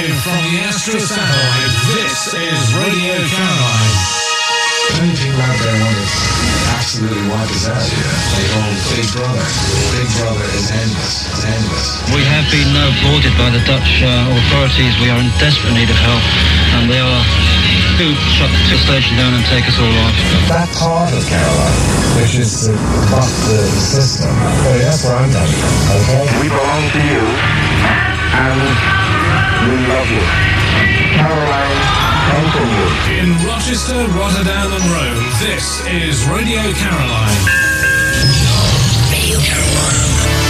Live from the Astra Satellite, this is Radio Caroline. Many people out there want to absolutely wipe us out here. They call Big Brother. Big Brother is endless. It's endless. We have been boarded by the Dutch authorities. We are in desperate need of help, and they are to shut the station down and take us all off. That part of Caroline, which is to bust the system, that's where I'm coming from, okay? We belong to you, and we love you. Caroline, continue. In Rochester, Rotterdam and Rome, this is Radio Caroline. Radio Caroline.